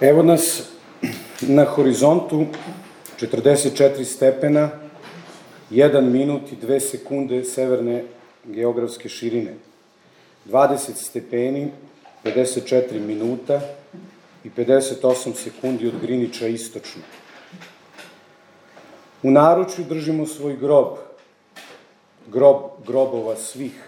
Evo nas na horizontu 44 stepena, 1 minut i 2 sekunde severne geografske širine, 20 stepeni, 54 minuta i 58 sekundi od Grinića istočno. U naručju držimo svoj grob, grob grobova svih,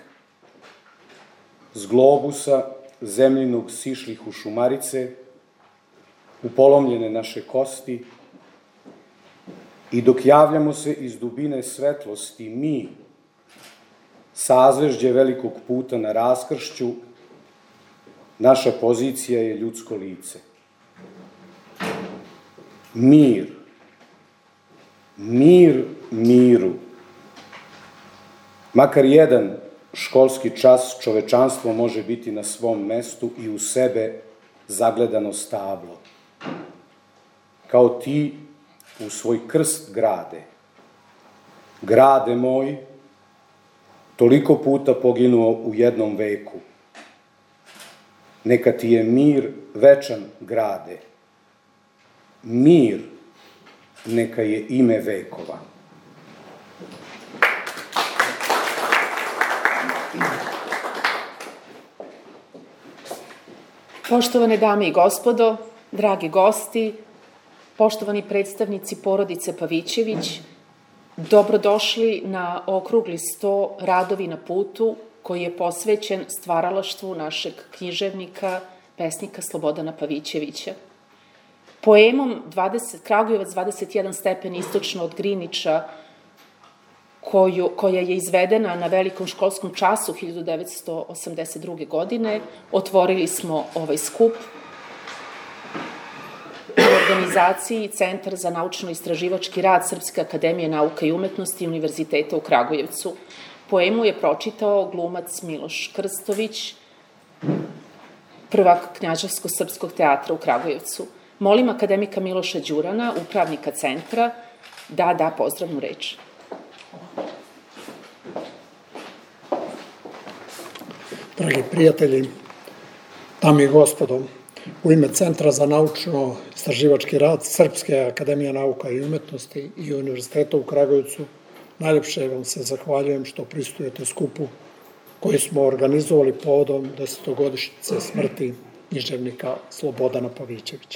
s globusa zemljinog sišlih u šumarice, u polomljene naše kosti, i dok javljamo se iz dubine svetlosti, mi, sazvežđe velikog puta na raskršću, naša pozicija je ljudsko lice. Mir, mir miru. Makar jedan školski čas čovečanstvo može biti na svom mestu i u sebe zagledano stablo. Kao ti u svoj krst grade. Grade moj, toliko puta poginuo u jednom veku. Neka ti je mir večan grade. Mir neka je ime vekova. Poštovane dame i gospodo, dragi gosti, poštovani predstavnici porodice Pavićević, dobrodošli na okrugli sto Radovi na putu, koji je posvećen stvaralaštvu našeg književnika, pesnika Slobodana Pavićevića. Poemom Kragujevac 21 stepen istočno od Grinića, koja je izvedena na velikom školskom času 1982. godine, otvorili smo ovaj skup u organizaciji Centar za naučno-istraživački rad Srpske akademije nauka i umetnosti Univerziteta u Kragujevcu. Poemu je pročitao glumac Miloš Krstović, prvak Knjaževsko-srpskog teatra u Kragujevcu. Molim akademika Miloša Đurana, upravnika centra, da da pozdravnu reč. Dragi prijatelji, dame i gospodo, u ime Centra za naučno-istraživački rad Srpske akademije nauka i umetnosti i Univerziteta u Kragujevcu, najljepše vam se zahvaljujem što prisustujete skupu koji smo organizovali povodom 10-godišnjice smrti književnika Slobodana Pavićevića.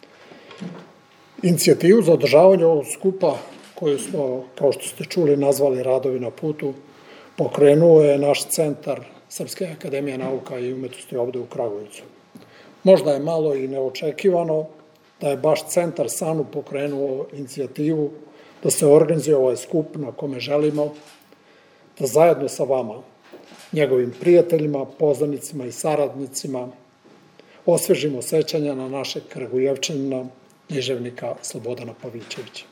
Inicijativu za održavanje ovog skupa, koju smo, kao što ste čuli, nazvali Radovi na putu, pokrenuo je naš Centar Srpske akademije nauka i umetnosti ovde u Kragujevcu. Možda je malo i neočekivano da je baš Centar SANU pokrenuo inicijativu da se organizuje ovaj skup na kome želimo da zajedno sa vama, njegovim prijateljima, poznanicima i saradnicima, osvežimo sećanja na našeg Kragujevčanina, književnika Slobodana Pavićevića.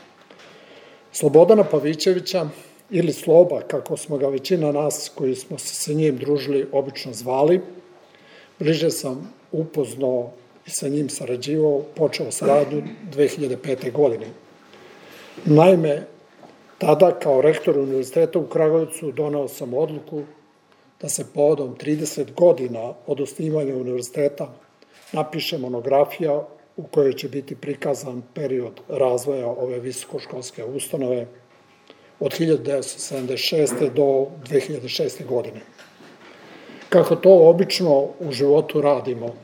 Slobodana Pavićevića, ili Sloba, kako smo ga većina nas koji smo se sa njim družili obično zvali, bliže sam upoznao i sa njim sarađivao, počeo saradnju 2005. godine. Naime, tada kao rektor Univerziteta u Kragujevcu doneo sam odluku da se povodom 30 godina od osnivanja univerziteta napiše monografija u kojoj će biti prikazan period razvoja ove visokoškolske ustanove od 1976. do 2006. godine. Kako to obično u životu radimo,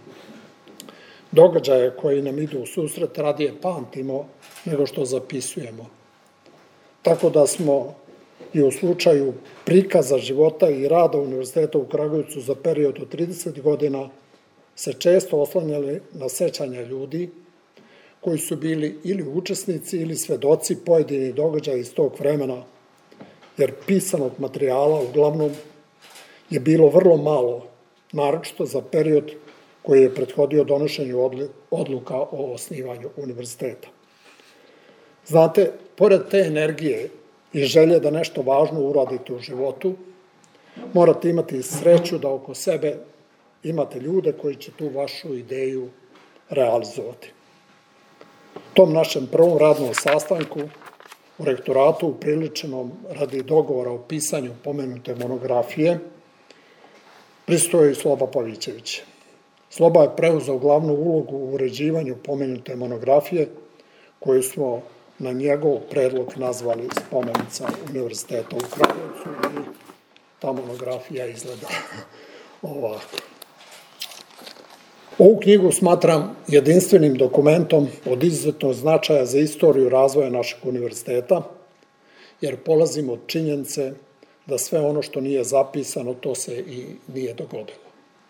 događaje koji nam idu u susret radije pamtimo nego što zapisujemo. Tako da smo i u slučaju prikaza života i rada Univerziteta u Kragujevcu za period od 30 godina se često oslanjali na sećanja ljudi koji su bili ili učesnici ili svedoci pojedinih događaja iz tog vremena, jer pisanog materijala uglavnom je bilo vrlo malo, naročito za period koji je prethodio donošenju odluka o osnivanju univerziteta. Znate, pored te energije i želje da nešto važno uradite u životu, morate imati sreću da oko sebe imate ljude koji će tu vašu ideju realizovati. Tom našem prvom radnom sastanku u rektoratu upriličenom radi dogovora o pisanju pomenute monografije prisustvovao je i Sloba Pavićević. Sloba je preuzeo glavnu ulogu u uređivanju pomenute monografije, koju smo na njegov predlog nazvali Spomenica Univerziteta u Kragujevcu i ta monografija izgleda ovako. Ovu knjigu smatram jedinstvenim dokumentom od izuzetnog značaja za istoriju razvoja našeg univerziteta, jer polazimo od činjenice da sve ono što nije zapisano, to se i nije dogodilo.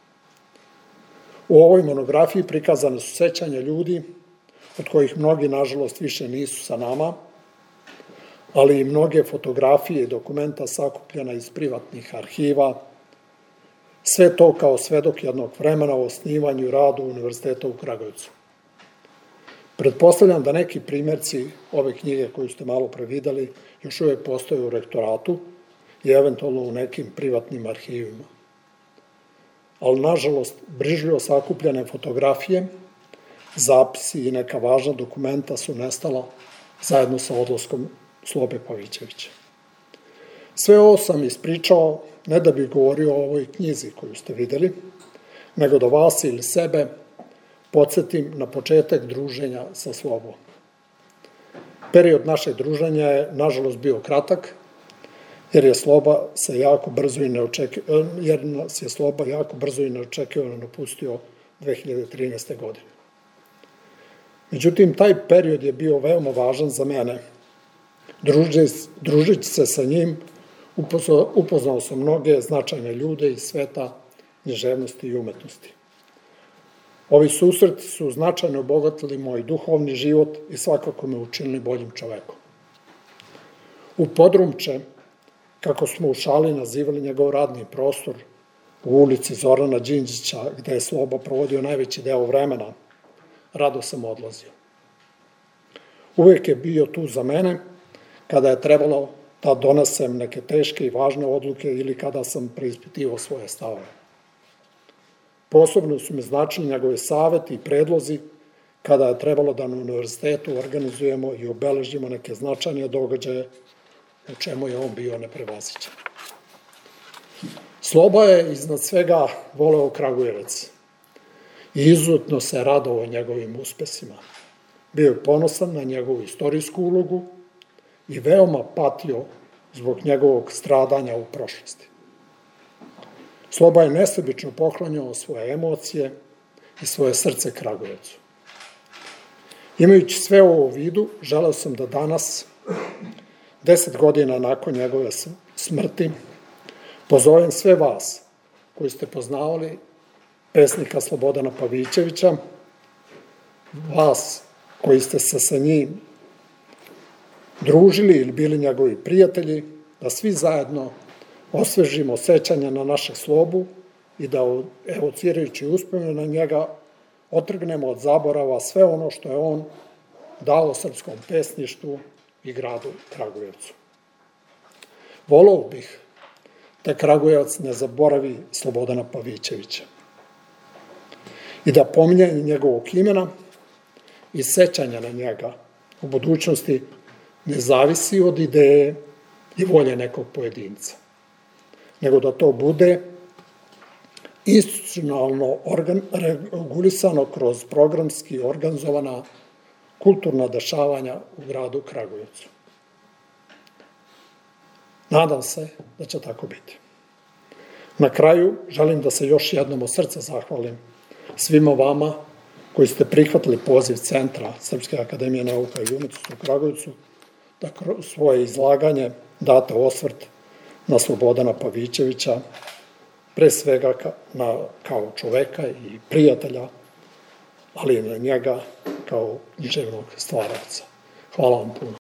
U ovoj monografiji prikazane su sećanja ljudi, od kojih mnogi, nažalost, više nisu sa nama, ali i mnoge fotografije i dokumenta sakupljena iz privatnih arhiva, sve to kao svedok jednog vremena o osnivanju i radu Univerziteta u Kragujevcu. Pretpostavljam da neki primjerci ove knjige koju ste malo pre videli još uvijek postoje u rektoratu i eventualno u nekim privatnim arhivima. Ali, nažalost, brižljivo sakupljene fotografije, zapisi i neka važna dokumenta su nestala zajedno sa odlaskom Slobe Pavićevića. Sve ovo sam ispričao ne da bih govorio o ovoj knjizi koju ste videli, nego da vas ili sebe podsjetim na početak druženja sa Slobom. Period našeg druženja je, nažalost, bio kratak, jer nas je jako brzo i neočekivano napustio 2013. godine. Međutim, taj period je bio veoma važan za mene. Družeći se sa njim, upoznao sam mnoge značajne ljude iz sveta književnosti i umetnosti. Ovi susreti su značajno obogatili moj duhovni život i svakako me učinili boljim čovekom. U podrumče, kako smo u šali nazivali njegov radni prostor, u ulici Zorana Đinđića, gde je Sloba provodio najveći deo vremena, rado sam odlazio. Uvijek je bio tu za mene kada je trebalo da donesem neke teške i važne odluke ili kada sam preispitivao svoje stavove. Posebno su mi značili njegove saveti i predlozi kada je trebalo da na univerzitetu organizujemo i obeležimo neke značajne događaje u čemu je on bio neprevaziđen. Sloba je iznad svega voleo Kragujevac i izuzetno se radovao njegovim uspesima. Bio je ponosan na njegovu istorijsku ulogu i veoma patio zbog njegovog stradanja u prošlosti. Sloba je nesebično poklanjao svoje emocije i svoje srce Kragujevcu. Imajući sve ovo u vidu, želeo sam da danas, 10 godina nakon njegove smrti, pozovem sve vas koji ste poznavali pesnika Slobodana Pavićevića, vas koji ste se sa njim družili ili bili njegovi prijatelji, da svi zajedno osvežimo sećanja na našeg Slobu i da, evocirajući uspomene na njega, otrgnemo od zaborava sve ono što je on dao srpskom pesništvu i gradu Kragujevcu. Voleo bih da Kragujevac ne zaboravi Slobodana Pavićevića i da pominjanje njegovog imena i sećanja na njega u budućnosti ne zavisi od ideje i volje nekog pojedinca, nego da to bude institucionalno regulisano kroz programski organizovana kulturna dešavanja u gradu Kragujevcu. Nadam se da će tako biti. Na kraju želim da se još jednom od srca zahvalim svima vama koji ste prihvatili poziv Centra Srpske akademije nauka i umetnosti u Kragujevcu da kroz svoje izlaganje date osvrt na Slobodana Pavićevića, pre svega kao čoveka i prijatelja, ali i na njega kao književnog stvaraoca. Hvala vam puno.